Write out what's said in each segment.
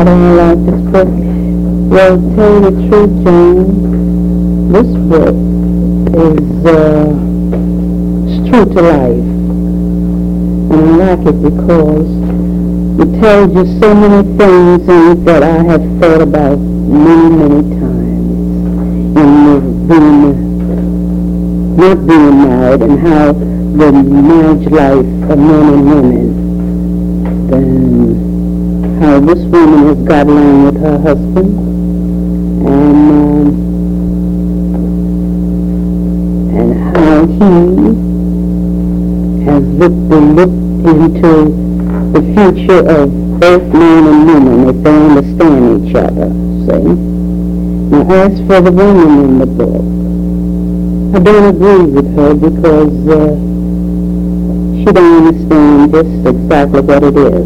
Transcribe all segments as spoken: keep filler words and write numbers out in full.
I don't like this book. Well, to tell you the truth, Jane, this book is uh, it's true to life. And I like it because it tells you so many things in it that I have thought about many, many times. In being, not being married, and how the marriage life of men and women, then how this woman has got along with her husband, and um, and how he has looked and looked into the future of both man and woman if they understand each other, see? Now as for the woman in the book, I don't agree with her because uh, she don't understand just exactly what it is.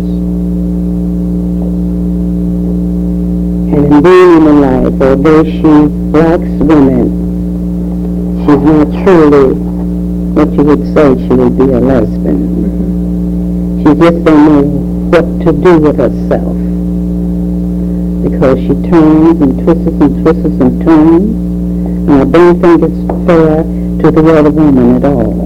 And in being in the life, although she likes women, she's not truly what you would say she would be a lesbian. Mm-hmm. She just don't know what to do with herself because she turns and twists and twists and turns, and I don't think it's fair to the other woman at all.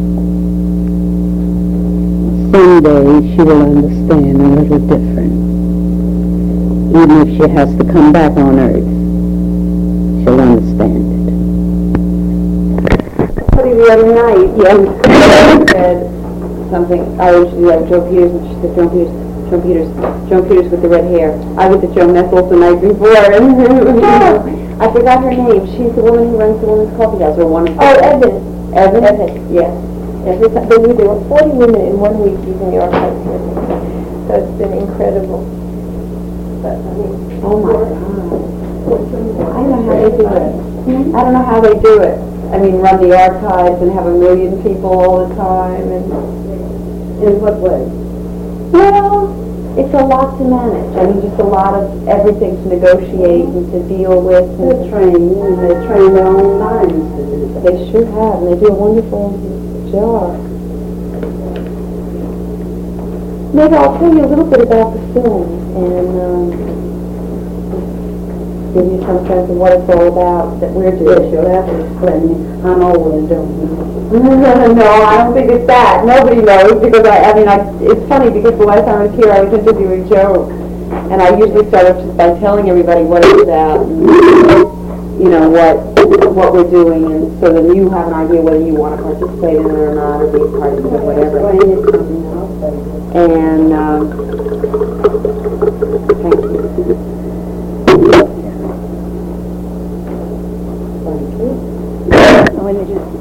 Someday she will understand a little different. Even if she has to come back on earth, she'll understand it. Funny, the other night, yeah, said something. I was like Joe Peters, and she said Joe Peters, Joe Peters, Joe Peters with the red hair. I was at Joe Messels the night before, and I forgot her name. She's the woman who runs the Women's Coffee House, or one of. Oh, Evan. Evan. Evan. Yes. Yes, there were, there were forty women in one week using the archives here. So it's been incredible. But, I mean, oh my God. I don't know how they do it. Hmm? I don't know how they do it. I mean, run the archives and have a million people all the time. And in what way? Well, it's a lot to manage. I mean, just a lot of everything to negotiate and to deal with. They're trained, and they train their own minds to do that. They sure have, and they do a wonderful job. Maybe I'll tell you a little bit about the film and um, give you some sense of what it's all about that we're doing. Yes, you'll have to explain me. I'm always doing it. No, I don't think it's that. Nobody knows because I, I mean, I, it's funny because the last time I was here I was interviewing Joe, and I usually start off just by telling everybody what it's about and, you know, what what we're doing, and so then you have an idea whether you want to participate in it or not, or be a part of it, or whatever. And, um, thank you. Thank you. Oh, and you just...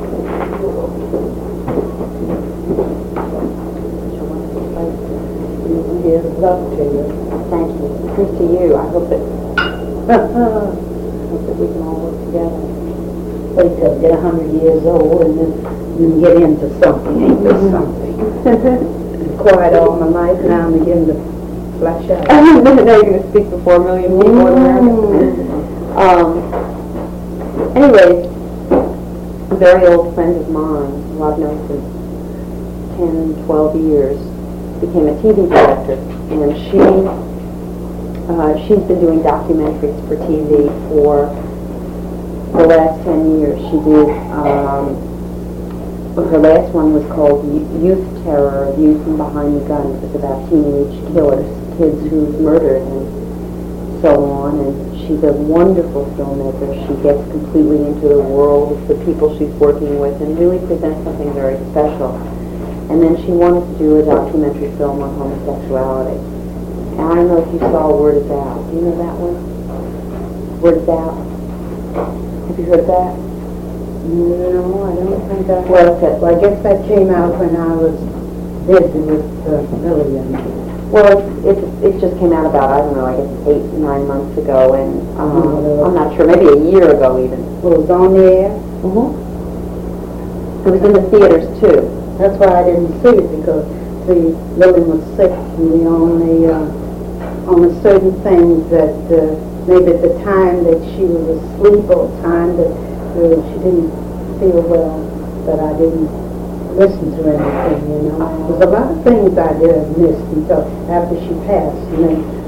Here's love to you. Thank you. Here's to you. I hope that... hope that we can all work together. Wait till get a hundred years old and then, then get into something, ain't this something? Quiet all my life, now I'm beginning to flash out. Now you're going to speak before a million people in America. Um, anyways, a very old friend of mine, who I've known for ten, twelve years, became a T V director, and she Uh, she's been doing documentaries for T V for the last ten years. She did, um, her last one was called Youth Terror, Views from Behind the Gun. It was about teenage killers, kids who've murdered and so on. And she's a wonderful filmmaker. She gets completely into the world of the people she's working with and really presents something very special. And then she wanted to do a documentary film on homosexuality. And I don't know if you saw Word Is Out. Do you know that one? Word Is Out. Have you heard of that? No, I don't think I... Well, okay. Well, I guess that came out when I was busy with uh, Lillian. Well, it, it just came out about, I don't know, I guess eight, nine months ago, and um, mm-hmm. I'm not sure, maybe a year ago even. Well, it was on the air? Mm-hmm. It was in the theaters, too. That's why I didn't see it, because, see, Lillian was sick, and we only... Uh, on a certain things that uh, maybe at the time that she was asleep or time that uh, she didn't feel well, that I didn't listen to anything, you know. There's a lot of things I did miss until after she passed, and then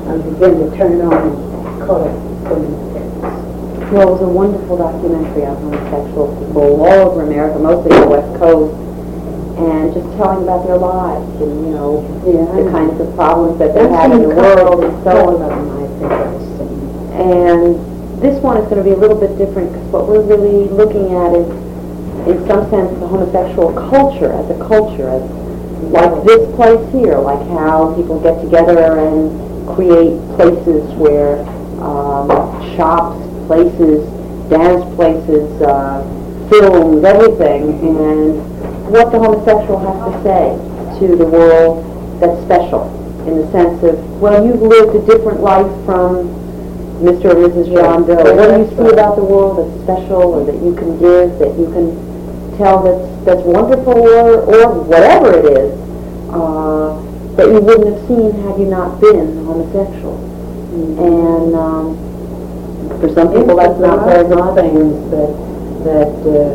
I began to turn on and caught up so many things. Well, it was a wonderful documentary on homosexual people all over America, mostly the West Coast, and just telling about their lives and, you know, Yeah, the kinds of problems that they I've have in seen the a couple- world and so couple on. of them, I think I've seen. And this one is going to be a little bit different because what we're really looking at is, in some sense, the homosexual culture as a culture, as like this place here, like how people get together and create places where um, shops, places, dance places, uh, films, everything, and what the homosexual has to say to the world that's special, in the sense of, well, you've lived a different life from Mister or Missus John Doe. What do you see about the world that's special, or that you can give, that you can tell that's that's wonderful, or or whatever it is, uh, that you wouldn't have seen had you not been homosexual. Mm-hmm. And um, for some people, that's not very good much. things that that uh,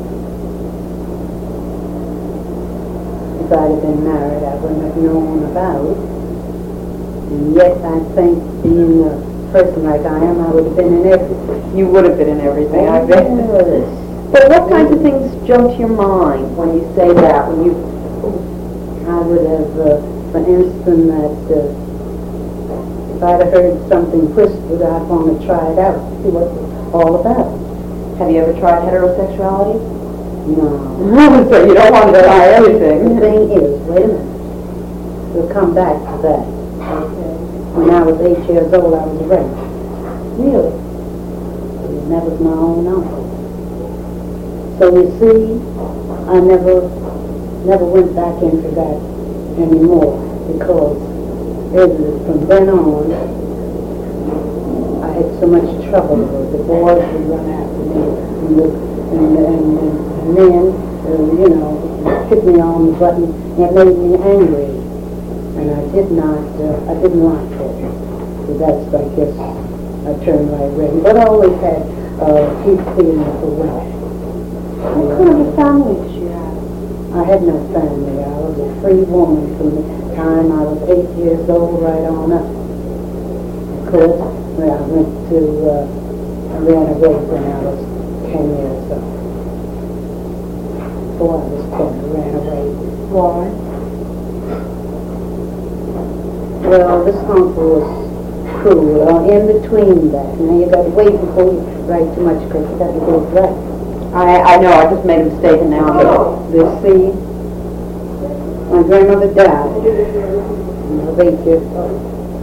if I'd have been married, I wouldn't have known about. And yet, I think being a person like I am, I would have been in everything. You would have been in everything, I bet. Yes. But what kinds of things jump to your mind when you say that? When you I would have, uh, for instance, that uh, if I'd have heard something whispered, I'd want to try it out, see what it's all about. have you ever tried heterosexuality? No. So you don't want to try The everything. thing is, wait a minute, we'll come back to that. When I was eight years old, I was raped. Really? And that was my own uncle. So you see, I never, never went back into that anymore, because it was from then on, I had so much trouble with the boys would run after me, and, the, and, and, and men, uh, you know, hit me on the button, and it made me angry. And I did not, uh, I didn't like it. So that's, I guess, I turned right red. But I always had uh, deep feeling for women. What kind of a family did you have? I had no family. I was a free woman from the time I was eight years old right on up. Of course, when I went to, uh, I ran away when I was ten years old. Before I was ten, I ran away. Why? Well, this uncle was cruel, or in between that. Now you got to wait before you write too much, because you got to go right. I, I know, I just made a mistake and now I'm... You see, my grandmother died when I was eight years old.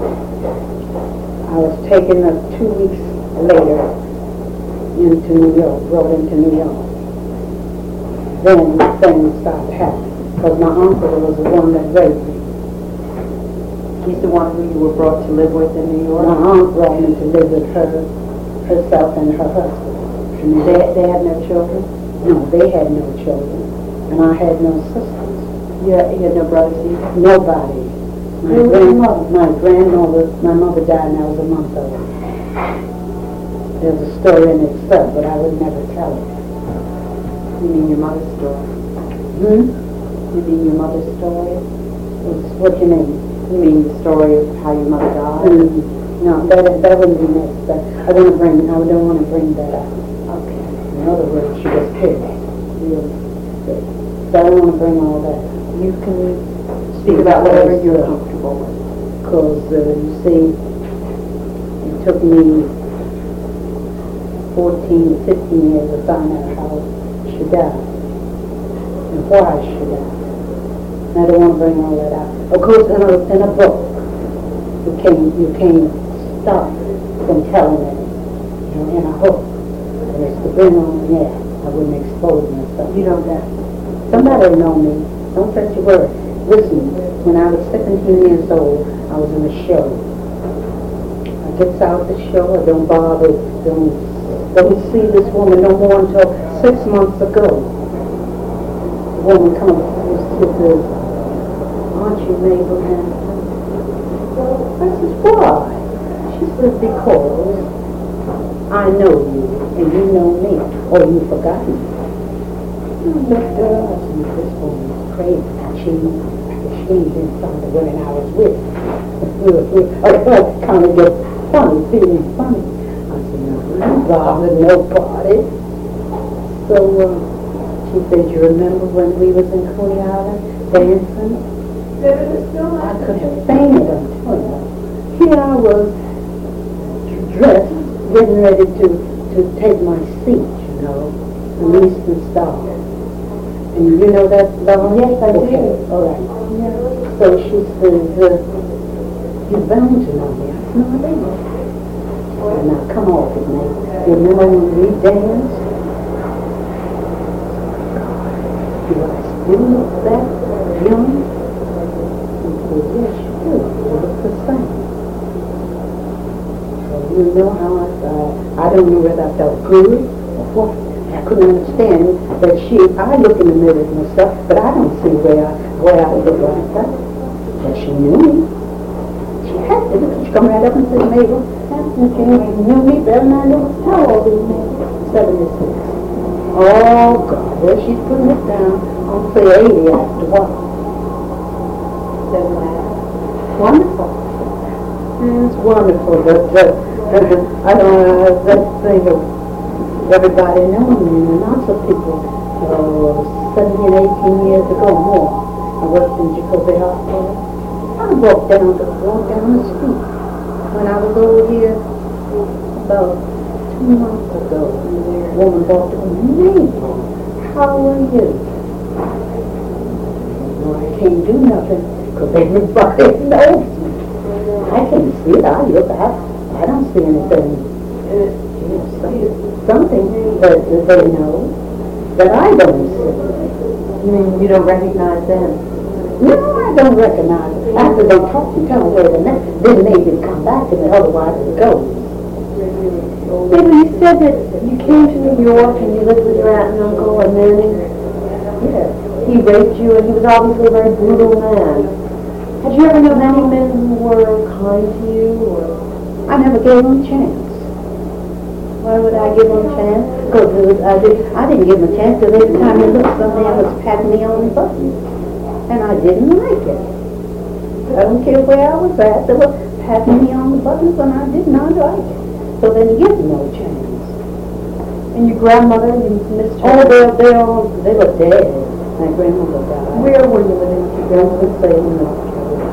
I was taken up two weeks later into New York, brought into New York. Then things started happening, because my uncle was the one that raped me. He's the one who you were brought to live with in New York? My aunt brought me to live with her, herself and her husband. And They, they had no children? no, they had no children, and I had no sisters. Yeah, you had no brothers either? Nobody. My, Who was your grand, mother? my grandmother, my mother died when I was a month old. There's a story in itself, but I would never tell it. You mean your mother's story? Hmm? You mean your mother's story? What's, what you mean? You mean the story of how your mother died? Mm, no, that that wouldn't be necessary. I don't bring. I don't want to bring that up. Okay. In other words, she was killed. Really sick. So I don't want to bring all that up. You can speak about whatever you're comfortable with. Because, uh, you see, it took me fourteen, fifteen years to find out how she died and why she died. And I don't want to bring all that out. Of course, in a, in a book, you can't, you can't stop from telling it, you know, in a book. And it's the bring on the air. I wouldn't expose myself. You know that. Somebody know me. Don't say your word. Listen, when I was seventeen years old, I was in a show. I gets out the show, I don't bother, don't, don't see this woman no more until six months ago. The woman comes with the, aren't you Mabel Hanson? I says, why? She says, because I know you, and you know me, or you've forgotten me. I looked at her, I said, this woman is crazy. She, she ain't been some of the women I was with. I kind of get funny, feeling funny. I said, no, I ain't bothering nobody. So uh, she said, you remember when we was in Coney Island dancing? I could have fainted, I'm telling you. Here I was dressed, getting ready to, to take my seat, you know, an Eastern Star. And you know that song? Yes, I okay. do. All right. Yeah. So she says, uh, you're bound to know me. I said, no, I don't. Well, now, come off with me. You remember when we danced? Do I still look that young? He said, yes, you do. You look the same. So you know how I felt. I don't know whether I felt good or what. I couldn't understand that she, I look in the mirror at myself, but I don't see where I, where I look like that. But she knew me. She had to, because she come right up and said, Mabel, you knew me better than I know. How old are you? seventy-six. Oh, God, well, she's putting it down. I'll say eighty after what? Wonderful. It's wonderful, but uh, I don't know, that thing of everybody knowing me, and lots of people, uh, seventeen, eighteen years ago, more. I worked in Jacoby Hospital. I walked down the, walked down the street when I was over here about two months ago. A woman walked up and said, how are you? Well, I can't do nothing because everybody knows me. I can't see it. I look, I, I don't see anything. Something that they know that I don't see. You mean you don't recognize them? No, I don't recognize it. After they talk and tell me where the next, then maybe come back to me, otherwise it goes. Yeah, but you said that you came to New York and you lived with your aunt and uncle, and then Yeah. he raped you, and he was obviously a very brutal man. Had you ever known any men who were kind to you, or? I never gave him a chance. Why would I give him a chance? Because I, did, I didn't give him a chance because every time he looked, some man was patting me on the button. And I didn't like it. I don't care where I was at, they were patting me on the buttons and I did not like it. So then you give them no chance. And your grandmother, you missed her? Oh, they're, they're all, they were dead. My grandmother died. Where were you living? Your grandmother stayed in North Carolina.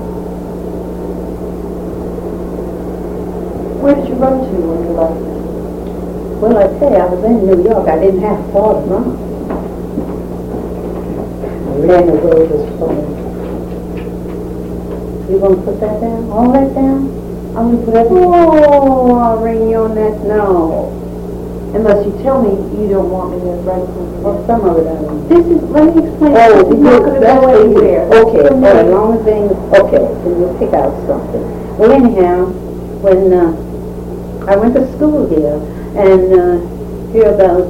Where did you run to when you left? Well, I tell you, I was in New York. I didn't have far to run. I ran away this phone. You gonna put that down? All that down? I'm going to put everything. Oh, I'll ring you on that now. Unless you tell me you don't want me to write something. Well, some of it I don't. This is, let me explain. Oh, this is not going to go anywhere. Okay, so as long as they, okay, then you'll pick out something. Well, anyhow, when uh, I went to school here, and uh, here about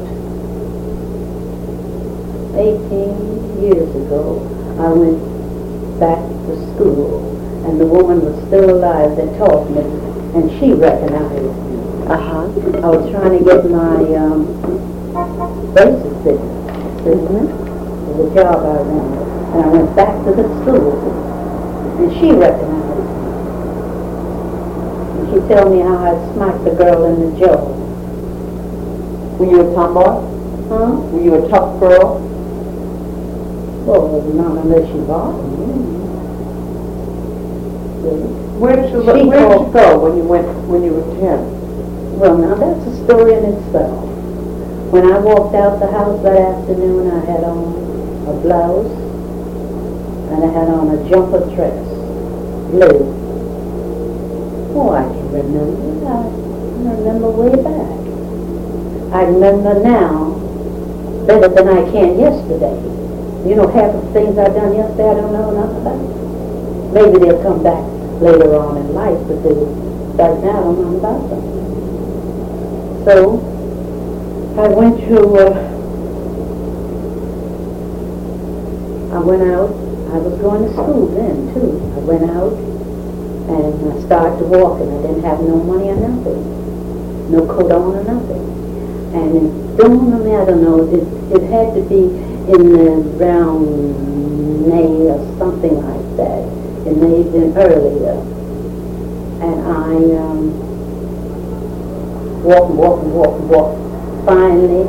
eighteen years ago, I went back to school, and the woman was still alive that taught me, and she recognized me. Uh-huh. I was trying to get my um, braces fitted, isn't it? It was a job I wanted, and I went back to the school, and she recognized me. And she told me how I smacked the girl in the jaw. Were you a tomboy? Huh? Were you a tough girl? Well, not unless she bothered me. Where did you, She where did you called- go when you went, when you were ten? Well, now that's a story in itself. When I walked out the house that afternoon, I had on a blouse, and I had on a jumper dress, blue. Oh, I can remember. I remember way back. I remember now better than I can yesterday. You know, half of the things I've done yesterday I don't know enough about. Maybe they'll come back later on in life, but they, right now I don't know about them. So, I went to, uh, I went out, I was going to school then too. I went out and I started walking. I didn't have no money or nothing, no coat on or nothing. And it dawned on me, I don't know, it, it had to be in the around May or something like that. It may have been earlier. and I um, walked, walked, walked, walked. Finally,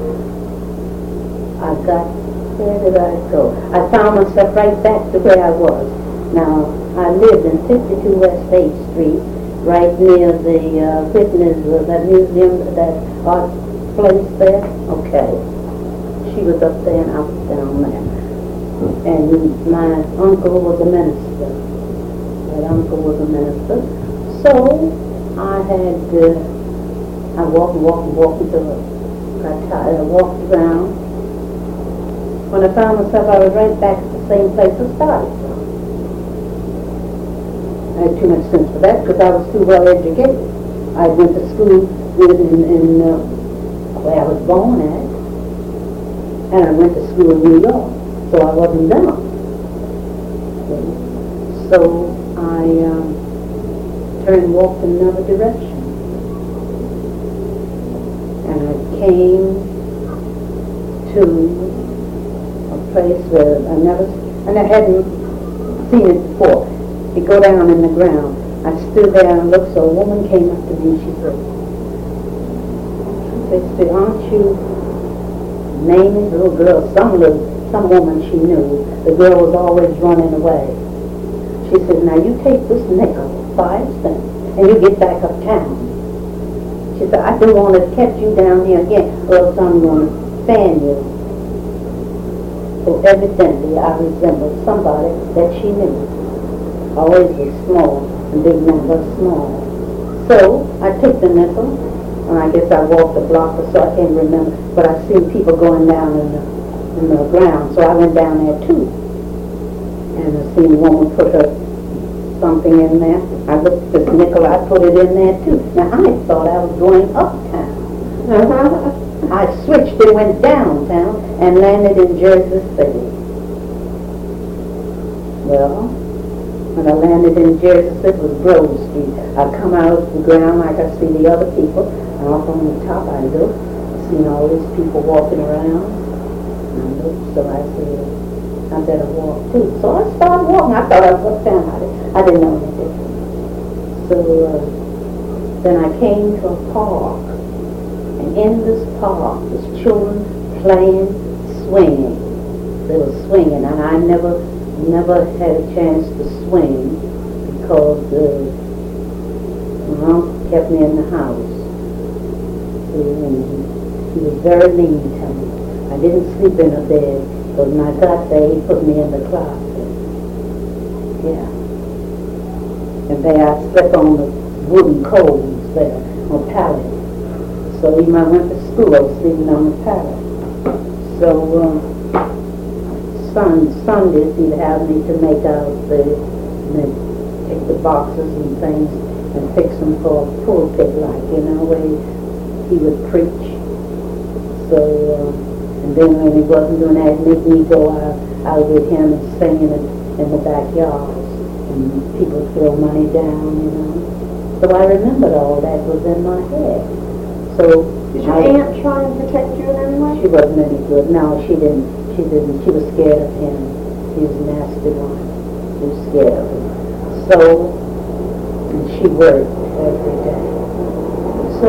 I got, where did I go? I found myself right back to where I was. Now, I lived in fifty-two West eighth Street, right near the uh, Whitney's, uh, that museum, that art place there. Okay. She was up there and I was down there. And my uncle was a minister. My uncle was a minister. So I had, uh, I walked, walked, walked until I got tired. I walked around. When I found myself, I was right back at the same place I started from. I had too much sense for that because I was too well educated. I went to school in, in, in uh, where I was born at, and I went to school in New York, so I wasn't dumb. So I um, turned and walked in another direction, and I came to a place where I never, and I hadn't seen it before. You go down in the ground. I stood there and looked, so a woman came up to me and she said, she said, aren't you Mamie, the little girl, some little, some woman she knew. The girl was always running away. She said, now you take this nickel, five cents, and you get back uptown. She said, I didn't want to catch you down here again, or else I'm going to fan you. So evidently I resembled somebody that she knew. Always was small, and big men was small. So I took the nickel, and I guess I walked a block or so, I can't remember, but I seen people going down in the, in the ground, so I went down there too. And I seen a woman put her something in there. I looked at this nickel, I put it in there too. Now I thought I was going uptown. I switched and went downtown and landed in Jersey City. Well, when I landed in Jersey City, it was Grove Street. I come out of the ground like I see the other people, and off on the top I look. I seen all these people walking around. And I looked, so I said, I better walk too. So I started walking. I thought I was uptown. I didn't, I didn't know any difference. So uh, then I came to a park, and in this park, there's children playing, swinging. They were swinging, and I never. Never had a chance to swing because uh, my uncle kept me in the house. And he was very mean to me. I didn't sleep in a bed, but when I got there, he put me in the closet. Yeah. And there I slept on the wooden coals there, on pallets. So even when I went to school, I was sleeping on the pallet. So, uh, Sun, Sundays he'd have me to make out the, the take the boxes and things and fix them for a pulpit, like, you know, where he, he would preach. So, uh, and then when he wasn't doing that, he'd make me go out, out with him and sing in the, in the backyards, and people throw money down, you know. So I remembered all that was in my head. So Did your I, aunt try and protect you in any way? she wasn't any good. No, she didn't. She didn't. She was scared of him. He was a nasty one. She was scared of him. So, and she worked every day. So,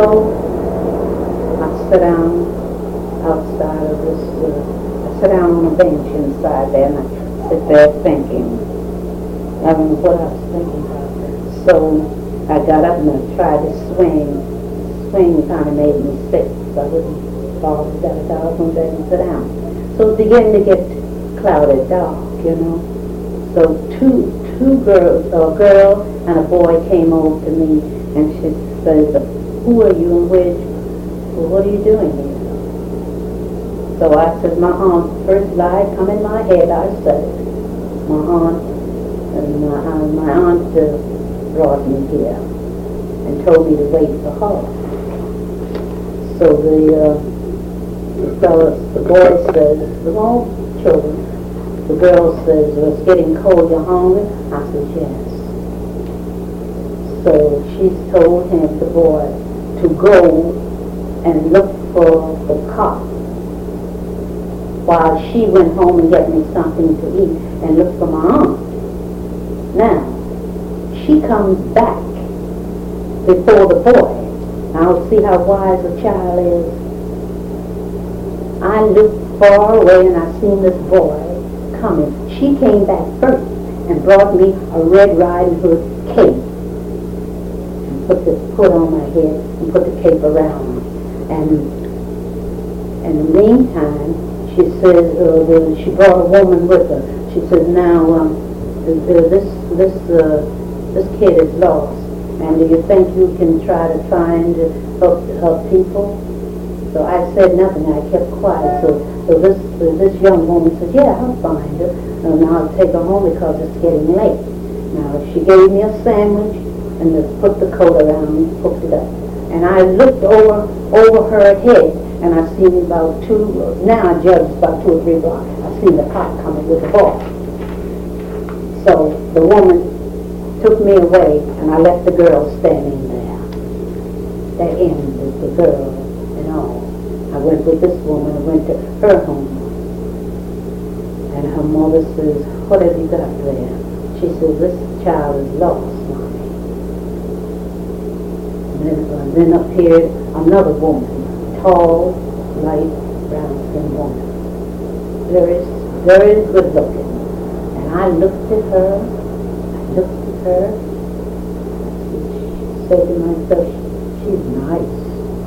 I sat down outside of this, uh, I sat down on a bench inside there, and I sit there thinking. I don't know what I was thinking about. So, I got up and I tried to swing. Swing kind of made me sick, so I wouldn't fall down. I was going to bed and sit down. So it began to get clouded, dark, you know. So two two girls, a girl and a boy came over to me, and she says, "Who are you and where? Well, what are you doing here?" So I said, "My aunt." First lie come in my head. I said, "My aunt, and my aunt, my aunt uh, brought me here and told me to wait for her." So the. Uh, The fellow, the boy says, the all children, the girl says, "Well, it's getting cold, you're hungry?" I said, "Yes." So she told him, the boy, to go and look for the cop while she went home and get me something to eat and look for my aunt. Now, she comes back before the boy. Now see how wise a child is. I looked far away and I seen this boy coming. She came back first and brought me a Red Riding Hood cape. And put the put on my head and put the cape around me. And in the meantime, she says, uh, the, she brought a woman with her. She says, now, um, the, this this uh, this kid is lost. And do you think you can try to find her, her people? So I said nothing. I kept quiet. So, so this uh, this young woman said, yeah, I'll find her. And I'll take her home because it's getting late. Now, she gave me a sandwich and the, put the coat around me, hooked it up. And I looked over over her head, and I seen about two, now I judge about two or three blocks. I seen the cop coming with the ball. So the woman took me away, and I left the girl standing there. That ended the girl and all. I went with this woman, I went to her home. And her mother says, what have you got there? She says, this child is lost, Mommy. And then, uh, then appeared another woman, tall, light, brown-skinned woman. Very, very good looking. And I looked at her, I looked at her, I said to myself, she's nice.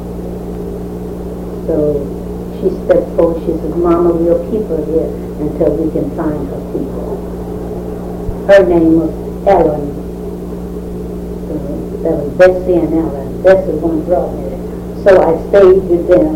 So she stepped forward, she said, Mama, we'll keep her here until we can find her people. Her name was Ellen. Uh, that was Bessie and Ellen. Bessie was one brought me there. So I stayed with them.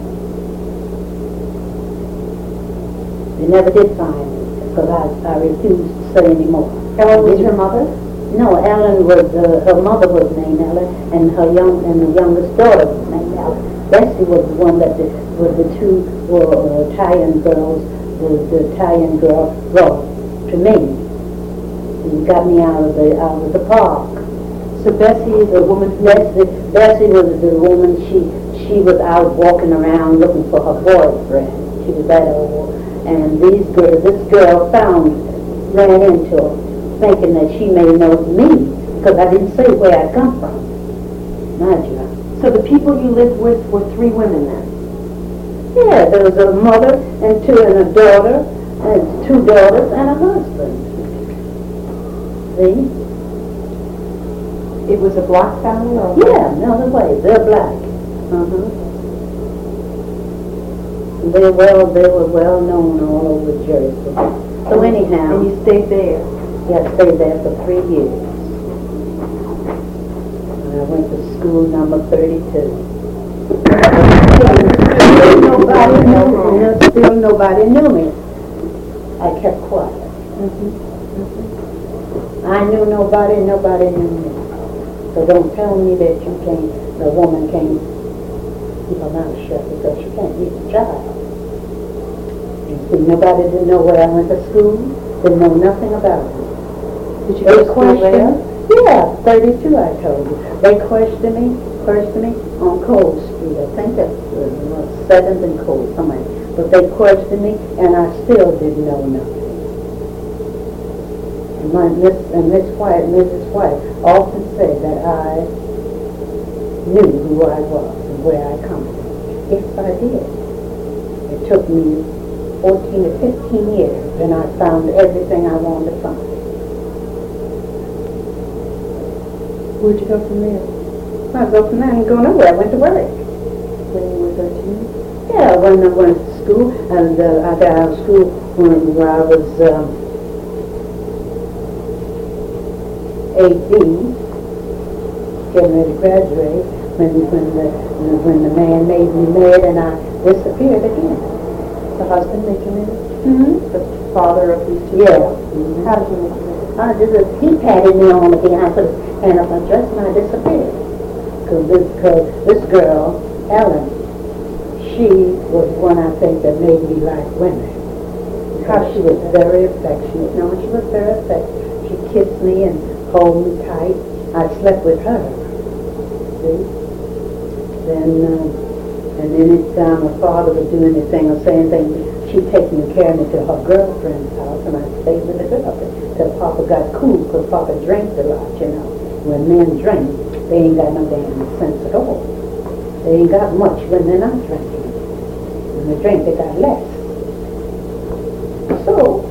They never did find me because I, I refused to say anymore. Ellen was her mother? No, Ellen was, uh, her mother was named Ellen, and her young, and the youngest daughter was named Ellen. Bessie was the one that the, was the two were uh, Italian girls, the, the Italian girl brought to me. And got me out of the out of the park. So Bessie is a woman who... Bessie, Bessie was the woman, she she was out walking around looking for her boyfriend. She was that old. And these girls, this girl found, ran into her, thinking that she may know me, because I didn't say where I come from. Mind you. So the people you lived with were three women then? Yeah, there was a mother and two and a daughter, and two daughters and a husband. See? It was a black family or? Yeah, no other way. They're black. Uh-huh. They well, they were well known all over Jersey. So anyhow, And you stayed there? yeah, I stayed there for three years. And I went to school number thirty-two. Still nobody knew me. Still nobody knew me. I kept quiet. Mm-hmm. I knew nobody, nobody knew me. So don't tell me that you can't, the woman can't keep her mouth shut because she can't reach a child. You see, nobody didn't know where I went to school, didn't know nothing about it. Did you go to school there? Yeah, thirty-two I told you. They questioned me, questioned me on Cole Street. I think that was uh, seventh and Cole, somewhere. But they questioned me and I still didn't know nothing. And my Miss and Miss White, Missus White, often said that I knew who I was and where I come from. Yes, I did. It took me fourteen to fifteen years, and I found everything I wanted to find. Where'd you go from there? I go from there and go nowhere. I went to work. When you were thirteen? Yeah, when I went to school, and uh, I got out of school when where I was. Um, eighteen, getting ready to graduate, when when the when the man made me mad and I disappeared again. The husband made you marry? Mm-hmm. The father of these two? Yeah. Mm-hmm. How did you make you marry? I just he patted me on again. I put his hand up my dress and I disappeared. Cause this cause this girl, Ellen, she was one I think that made me like women. Because she was very affectionate. No, she was very affectionate. She kissed me and hold me tight. I slept with her. See? Then, uh, and anytime my father would do anything or say anything, she'd take me and carry me to her girlfriend's house, and I'd stay with the girlfriend till Papa got cool, because Papa drank a lot, you know. When men drink, They ain't got no damn sense at all. They ain't got much when they're not drinking. When they drink, they got less. So,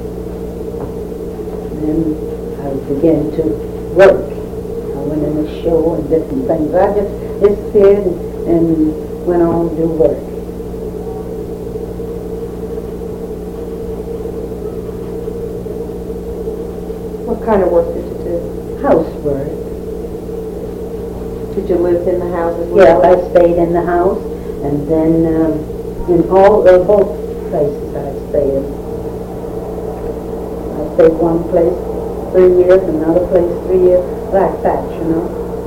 then I began to work. I went in the show and different things. I just disappeared and, and went on to do work. What kind of work did you do? Housework. Did you live in the house as Yeah, well? I stayed in the house, and then um, in all uh, both places I stayed. I stayed one place three years, another place three years, like that, you know.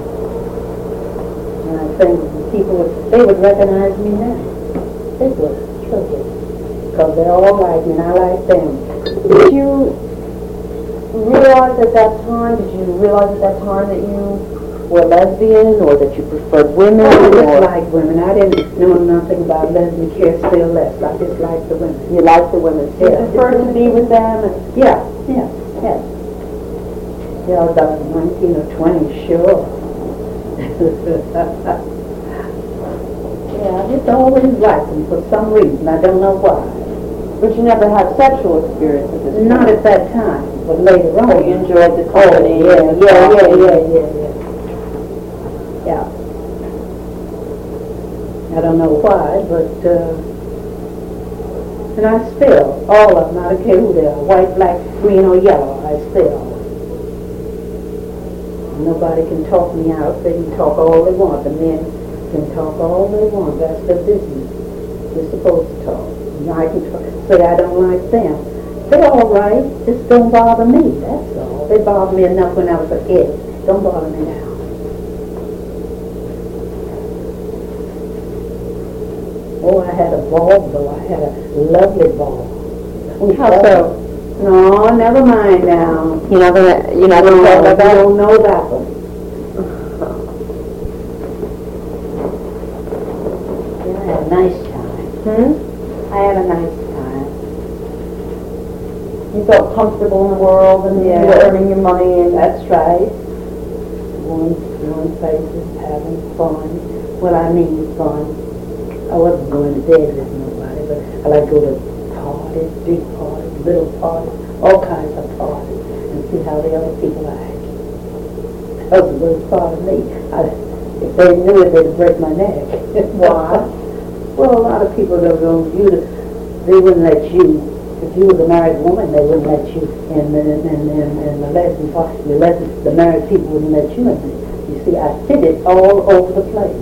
And I think people would, they would recognize me now. They would, sure would, because they all like me and I like them. Did you realize at that time, did you realize at that time that you were lesbian or that you preferred women? I just or like women. I didn't know nothing about lesbian care, still less. I just like the women. you liked the women? So Yeah. you preferred to be with them? And Yeah, yeah, yeah. Yeah, about nineteen or twenty, sure. Yeah, I just always liked them for some reason. I don't know why. but you never had sexual experience at this Not point? at that time, but later on. So you enjoyed the Oh, company? yeah, and the yeah, yeah, talking? yeah, yeah, yeah. Yeah. I don't know why, but, uh, and I still, all of them, I don't care who they are, white, black, green, or yellow, I still. Nobody can talk me out. They can talk all they want. The men can talk all they want. That's their business. They're supposed to talk. You know, I can talk, say I don't like them. They're all right. Just don't bother me. That's all. They bothered me enough when I was a kid. Don't bother me now. Oh, I had a ball, though. I had a lovely ball. How so? No, never mind now. You're not gonna, you're not No, gonna talk I about that? don't know that one. Yeah, I had a nice time. Hmm? I had a nice time. You felt comfortable in the world and Yeah. you were earning your money and That's right. Going, going places, having fun. Well, I mean fun. I wasn't going to bed with nobody, but I like to go to parties, big parties, little parties, all kinds of parties, and see how the other people act. That was the worst part of me. I, if they knew it, they'd break my neck. Why? Well, a lot of people don't know you. To, they wouldn't let you. If you was a married woman, they wouldn't let you in the in, in, in the lesbian party. The lesbian, the married people wouldn't let you in. You see, I fitted all over the place.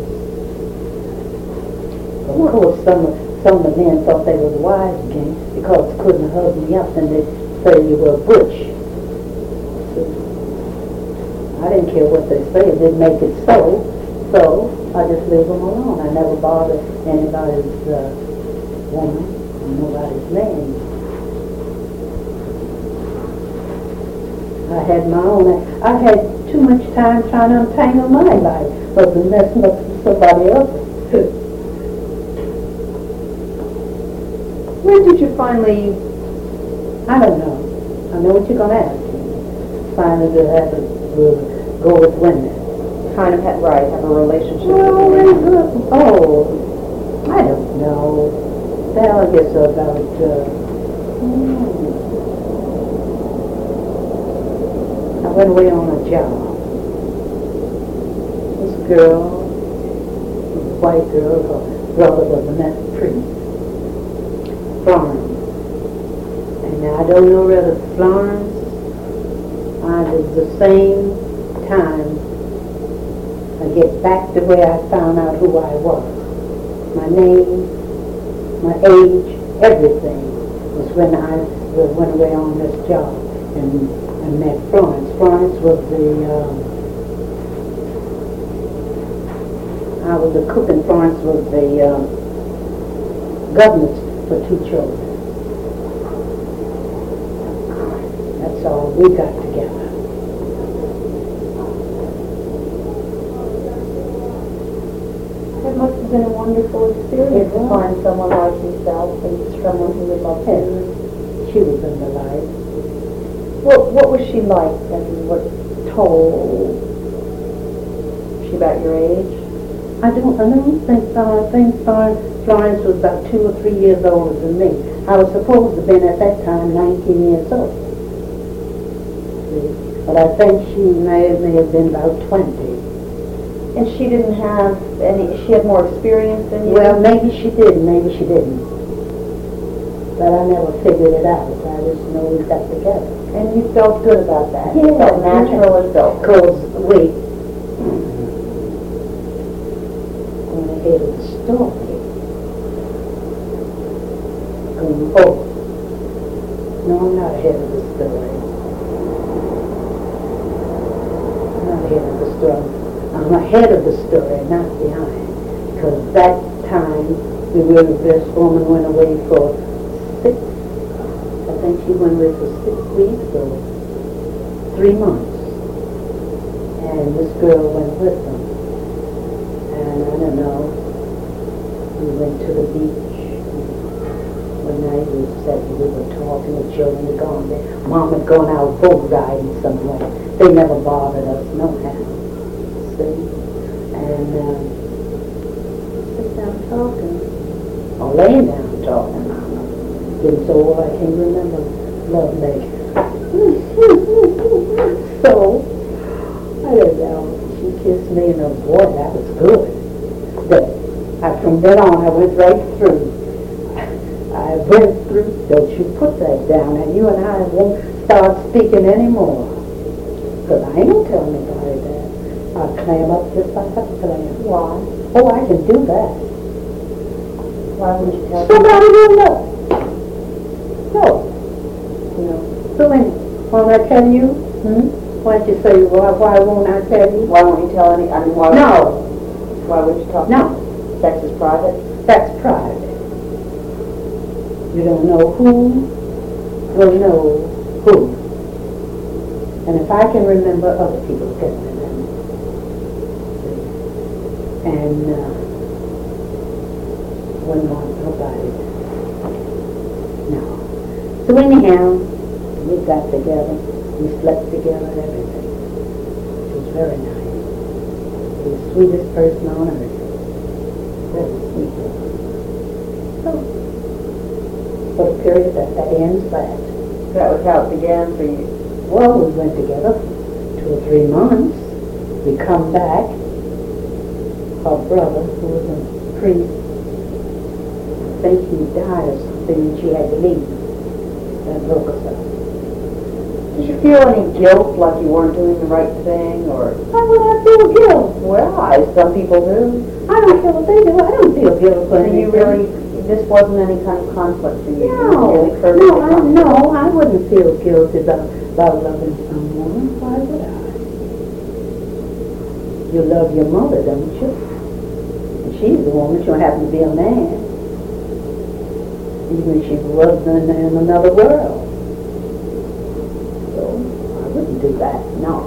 Of course, some of, some of the men thought they were wise again because they couldn't hug me up and they say you were butch. So, I didn't care what they say. It didn't make it so. So I just leave them alone. I never bothered anybody's uh, woman or nobody's man. I had my own. I had too much time trying to untangle my life, but the messing up with somebody else's. when did you finally, I don't know. I know what you're going to ask me. Finally, to have to uh, go with women. kind of had, right, have a relationship Well, with they men? look- oh, I don't know. Well, I guess about, uh, hmm. I went away on a job. This girl, this white girl, her brother was a Methodist priest. Florence. And I don't know whether Florence, I was the same time I get back to where I found out who I was. My name, my age, everything was when I went away on this job and, and met Florence. Florence was the, um, I was the cook and Florence was the um, governess for two children. That's all we got together. It must have been a wonderful experience It to was. find someone like yourself and someone who would love Yes. you. She was in the life. What What was she like? I mean, what tall? She she about your age? I don't, I don't think, uh, I think uh, Florence was about two or three years older than me. I was supposed to have been at that time nineteen years old. See? But I think she may, may have been about twenty. And she didn't have any, she had more experience than you? Well, maybe she did, maybe she didn't. But I never figured it out. I just know we got together. And you felt good about that? Yeah, It felt natural and felt good. Because, wait, going ahead of the story. Going, oh, no, I'm not ahead of the story. I'm not ahead of the story. I'm ahead of the story, not behind. Because that time, we were, this woman went away for six, I think she went away for six weeks or three months. And this girl went with them. And I don't know, we went to the beach. One night we sat and we were talking, the children had gone there. Mom had gone out boat riding somewhere. They never bothered us, no how. See? And um, sit down talking. Or laying down talking, Mama. Getting so old I can't remember love making. So, I don't know. She kissed me and oh boy, that was good. But I, from then on, I went right through. I went through. Don't you put that down, and you and I won't start speaking anymore. Because I ain't gonna tell anybody that. I'll clam up just like I clam. Why? Oh, I can do that. Why wouldn't you tell Somebody will know. No. No. So when, won't I tell you? Hmm? Why don't you say, why, why won't I tell you? Why won't you tell any, I mean, why? No. Why would you talk? No. Sex is private? That's private. You don't know who will know who. And if I can remember, other people can remember. And uh, wouldn't want nobody. No. So anyhow, we got together. We slept together and everything. It was very nice. The sweetest person on earth. Very sweet. So, for the period that that ends that. That was how it began for you? Well, we went together two or three months. We come back. Her brother, who was a priest, I think he died or something and she had to leave. That broke us up. Did you feel any guilt, like you weren't doing the right thing, or? Why would I feel guilt? Well, I, some people do. I don't care what they do. I don't feel guilt for So anything. you really, this wasn't any kind of conflict for you? You No, really perfectly no, I, comfortable? no, I wouldn't feel guilty about, about loving someone. Why would I? You love your mother, don't you? And she's the woman, she don't happen to be a man. Even if she was in, in another world. So, I wouldn't do that, no.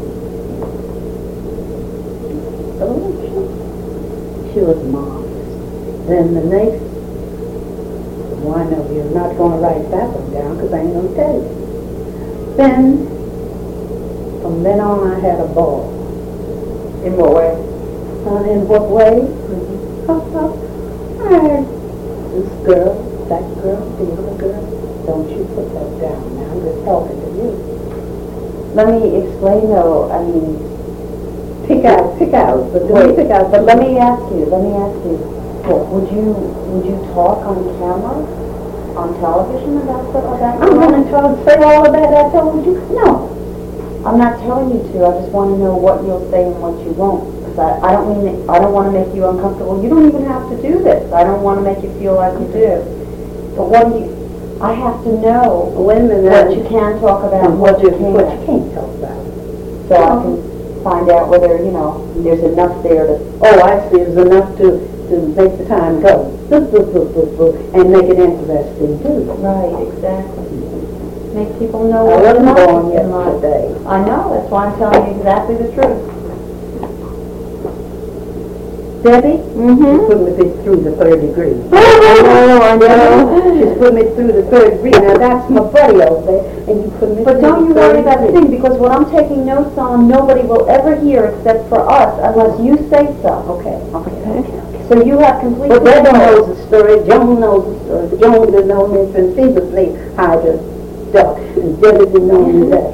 So, she, she was marvelous. Then the next Well, I know you're not going to write that one down because I ain't going to tell you. Then, from then on, I had a ball. In what way? Uh, in what way? Mm-hmm. I had this girl, that girl, the other girl. Don't you put that down now. I'm just talking to you. Let me explain though, I mean, Pick out, pick out. But don't wait, pick out. but let me ask you, let me ask you, would you, would you talk on camera, on television about the, about I'm going to talk, say all of that I told you? No. I'm not telling you to, I just want to know what you'll say and what you won't. Because I, I don't mean, it, I don't want to make you uncomfortable. You don't even have to do this. I don't want to make you feel like you do. But what do you, I have to know Wait a minute. what you can talk about and what you can't. What you can't talk about. So I can find out whether, you know, there's enough there to, Oh, I see. There's enough to, to make the time go. And make it interesting, too. right, exactly. Make people know I what's wasn't nice born in life. yesterday. I know, that's why I'm telling you exactly the truth. Debbie, Mm-hmm. put me through the third degree. I know, I know. She's put me through the third degree. Now that's my buddy over there, and you put me But through don't you the worry third about the degree. thing, because what I'm taking notes on, nobody will ever hear except for us unless you say so. Okay, okay. So you have complete But Debbie control. knows the story, Joan knows the story. Joan didn't know me since she was asleep, hide her duck, and Debbie didn't know me that.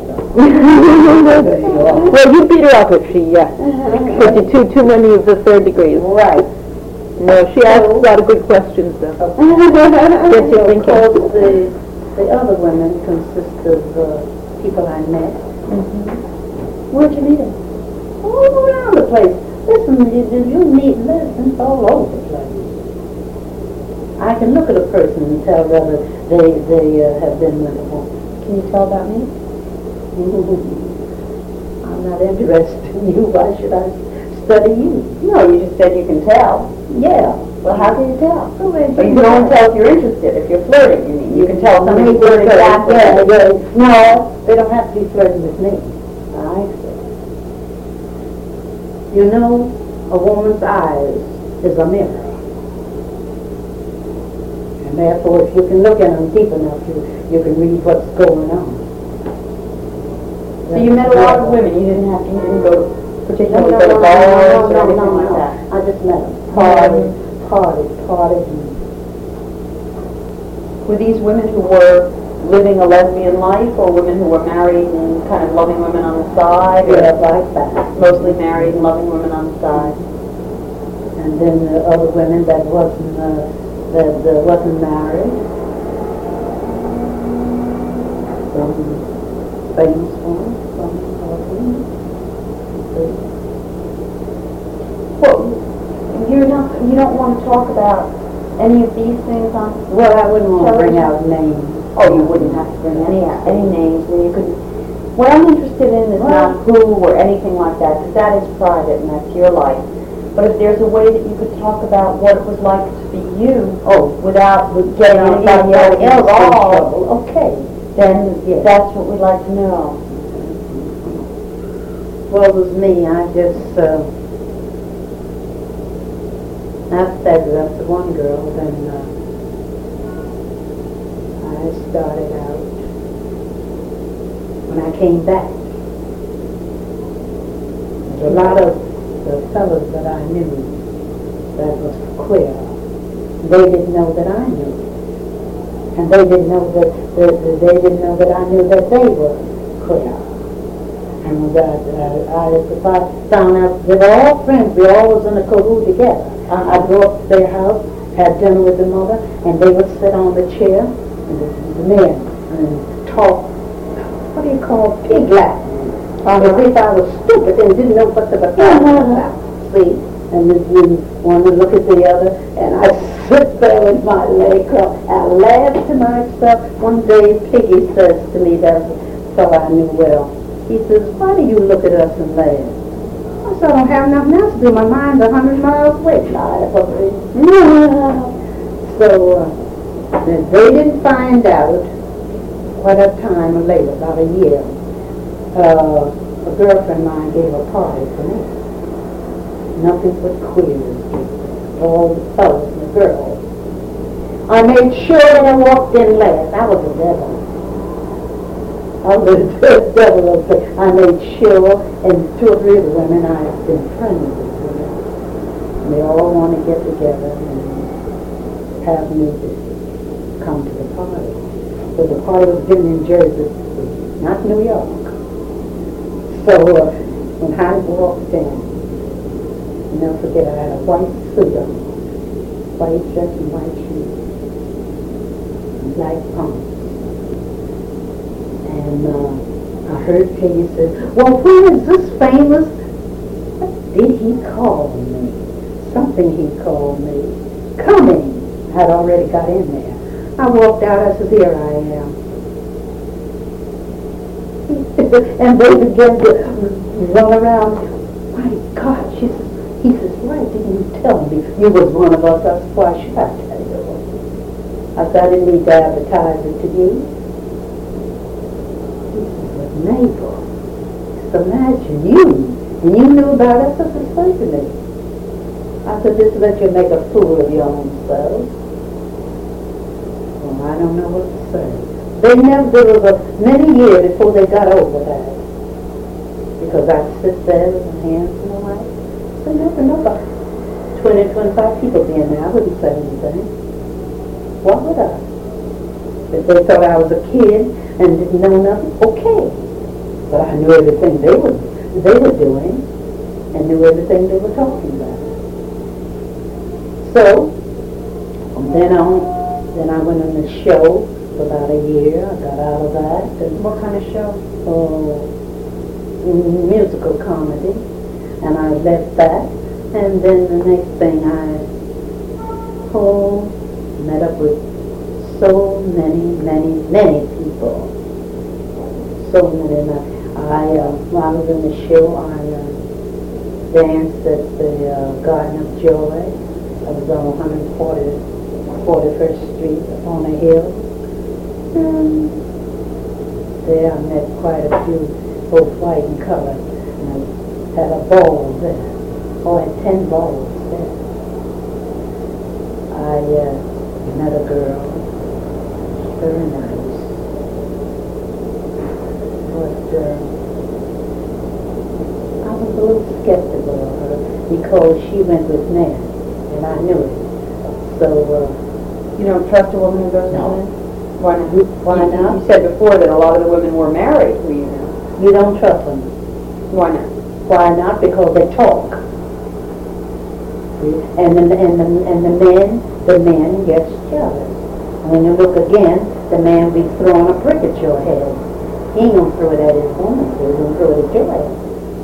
Well, you beat her up if she, uh, put you too, too many of the third degrees. Right. No, she asks a lot of good questions, though. Gets you So, of thinking. course, the, the other women consist of uh, people I met. Where'd you meet him? All around the place. Listen, you, you meet lessons all over the place. I can look at a person and tell whether they, they uh, have been with a woman. Can you tell about me? I'm not interested in you. Why should I study you? No, you just said you can tell. Yeah. Well, how can you tell? Well, they But you can only tell if you're interested, if you're flirting, you mean. You can tell somebody's Flirting, flirting back with yeah, you. yeah. No, they don't have to be flirting with me. I see. You know, a woman's eyes is a mirror. And therefore, if you can look at them deep enough, you, you can read what's going on. So you met a lot of women, you didn't have to, you didn't go to No, particularly no, go no, to no, bars no, or no, anything no, like no. that. I just met them. Party, party, party. Were these women who were living a lesbian life, or women who were married and kind of loving women on the side, or Yeah, like that. mostly married and loving women on the side? And then the other women that wasn't, uh, that uh, wasn't married. Some famous ones, some ugly. Well, you're not, you don't want to talk about any of these things on... Well, I wouldn't want to bring television? out names. Oh, you wouldn't have to bring any, any names, and you could... What I'm interested in is not who or anything like that, because that is private and that's your life. But if there's a way that you could talk about what it was like to be you, Oh, without getting anybody else in involved, trouble. Okay. then Yes. that's what we'd like to know. Well, it was me. I just, uh, after that left the one girl, then uh, I started out. When I came back, a lot of the fellows that I knew that was queer, they didn't know that I knew. And they didn't know that, that, that they didn't know that I knew that they were queer. And that uh, I, if I found out, they were all friends, we all was in a cahoot together. I, I'd go up to their house, had dinner with the mother, and they would sit on the chair, and the, the men, and talk, what do you call, pig Latin. Uh-huh. As if I was stupid and didn't know what they were talking about. See? And then you one would look at the other, and I sit there with my leg up. I laugh to myself. One day Piggy says to me, that fellow I knew well, he says, why do you look at us and laugh? I said, I don't have nothing else to do. My mind's a hundred miles away. So uh, then they didn't find out what a time later, about a year, uh, a girlfriend of mine gave a party for me. Nothing but queers, all the fellas and the girls. I made sure that I walked in last. I was a devil. I was a devil of the, I made sure, and two or three of the women I've been friends with women. And they all want to get together and have me to come to the party. So the party was given in Jersey, not New York. So uh, when I walked in, I'll never forget, I had a white suit on, white dress and white shoes, and black pumps. And uh, I heard Peggy say, well, when is this famous? What did he call me? Something he called me. Coming. I'd already got in there. I walked out, I said, here I am. And they began to run around. My God, she says, he says, why didn't you tell me you was one of us? I said, why should I tell you? I said, I didn't need to advertise it to you. He said, but neighbor, just imagine you, and you knew about us, I said, wait a minute. I said, just let you make a fool of your own self. Well, I don't know what to say. They never, there was a many years before they got over that. Because I'd sit there with my hands in my lap. So never know about twenty, twenty-five people being there. I wouldn't say anything. Why would I? If they thought I was a kid and didn't know nothing, okay. But I knew everything they were, they were doing and knew everything they were talking about. So, from then on, then I went on the show for about a year. I got out of that. And, What kind of show? oh, musical comedy. And I left that. And then the next thing I, oh, met up with so many, many, many people. So many. And I, uh, while I was in the show, I uh, danced at the uh, Garden of Joy. I was on one forty-first Street on a hill. And there I met quite a few, both white and colored. And I had a ball there. Oh, I had ten balls there. I uh, met a girl. Very nice. But uh, I was a little skeptical of her because she went with men, and I knew it. So, uh, You don't trust a woman who goes No. with men? Why not? Why You- not? You said before that a lot of the women were married, who you know. you don't trust them. Why not? Why not? Because they talk. And the, and the, and the men, the man gets jealous. And when you look again, the man be throwing a brick at your head. He ain't gonna throw it at his woman, he's gonna throw it at your head.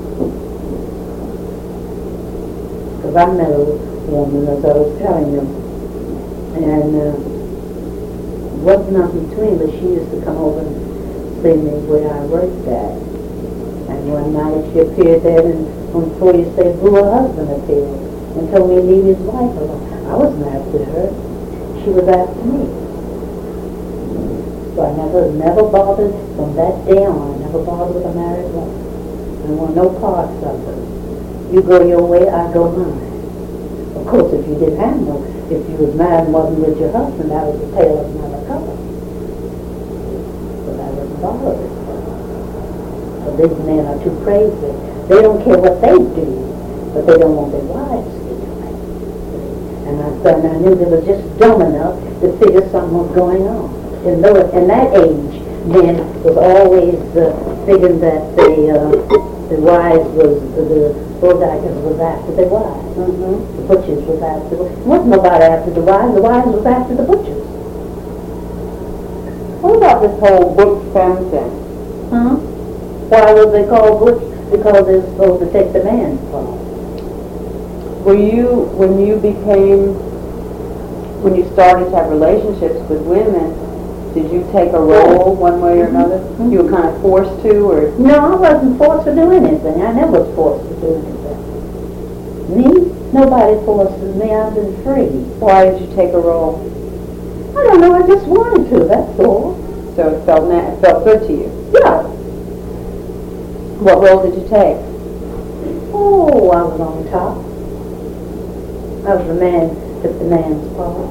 Because I met a woman, as I was telling you, and uh, wasn't nothing between, but she used to come over and see me where I worked at. And one night she appeared there, and on before you say, boo, her husband appeared and told me to leave his wife alone. I wasn't after her. She was after me. So I never, never bothered, from that day on, I never bothered with a married woman. I want no parts of her. You go your way, I go mine. Of course, if you didn't have no, if you was married and wasn't with your husband, that was the tale of another color. But I wasn't bothered with her. So these men are too crazy. They don't care what they do, but they don't want their wives to do it. And I thought, and I knew they were just dumb enough to figure something was going on. In, though, in that age, men was always uh, thinking that the uh, the wives was, the, the Bodikers was after their wives. Mm-hmm. The butchers was after the wives. Wasn't nobody after the wives, the wives was after the butchers. What about this whole butch femme thing? Huh? Why was they called butch? Because they're supposed to take the man's part. Were you, when you became, when you started to have relationships with women, did you take a role one way or another? Mhm. You were kind of forced to, or? No, I wasn't forced to do anything. I never was forced to do anything. Me? Nobody forces me. I've been free. Why did you take a role? I don't know. I just wanted to. That's all. So it felt na- it felt good to you. Yeah. What role did you take? Oh, I was on top. I was the man, took the man's part.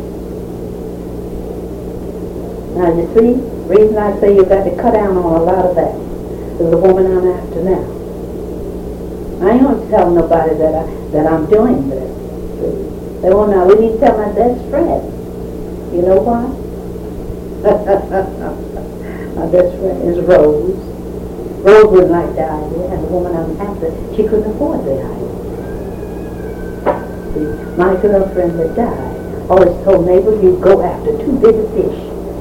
Now you see, reason I say you got to cut down on a lot of that is the woman I'm after now. I ain't gonna tell nobody that I that I'm doing this. They won't know. We need to tell my best friend. You know why? My best friend is Rose. Rose wouldn't like the idea, and the woman I'm after, she couldn't afford the idea. See, my girlfriend that died always told Mabel, you go after too big a fish.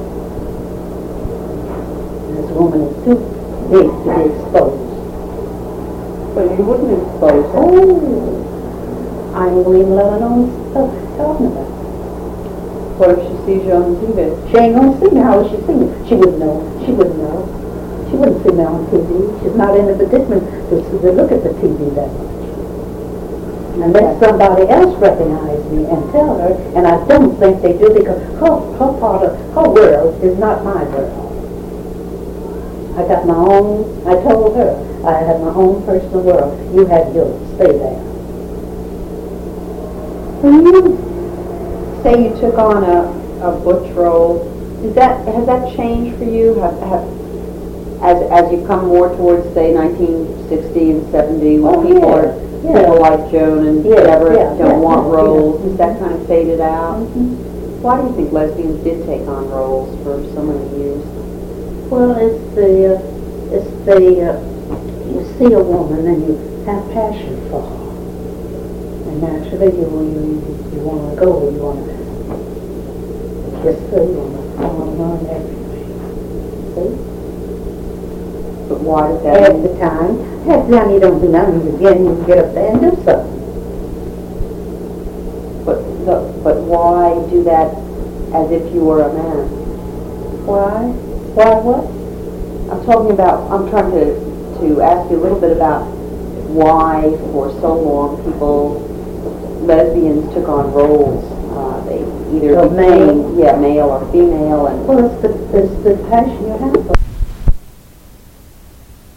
And this woman is too big to be exposed. But you wouldn't expose her. Oh, I ain't gonna even let her know stuff talking about it. What if she sees you on T V? She ain't gonna see me. How would she see me? She wouldn't know. She wouldn't know. She wouldn't see me on T V. She's not in the position to, to look at the T V that much. Unless somebody else recognize me and tell her, and I don't think they do because her, her part of her world is not my world. I got my own, I told her, I have my own personal world. You have yours. Stay there. When you say you took on a, a butch role, is that, has that changed for you? Have, have, as, as you come more towards, say, nineteen sixty and seventy, when Oh, people yeah, are, yeah. people like Joan and Yeah, whatever yeah, don't yeah, want yeah, roles, yeah. has that kind of faded out? Mhm. Why do you think lesbians did take on roles for so many years? Well, it's the, uh, it's the, uh, you see a woman and you have passion for her. And naturally you, you, you want to go, you want to kiss her, you want to fall in love and everything. See? But why did that At mean? the time, at the time you don't do nothing, again you get up there and do something. But, the, but why do that as if you were a man? Why? Why what? I'm talking about, I'm trying to, to ask you a little bit about why for so long people, lesbians took on roles. Uh, they either Of became, male? yeah, male or female, and Well, it's the, it's the passion you have for it.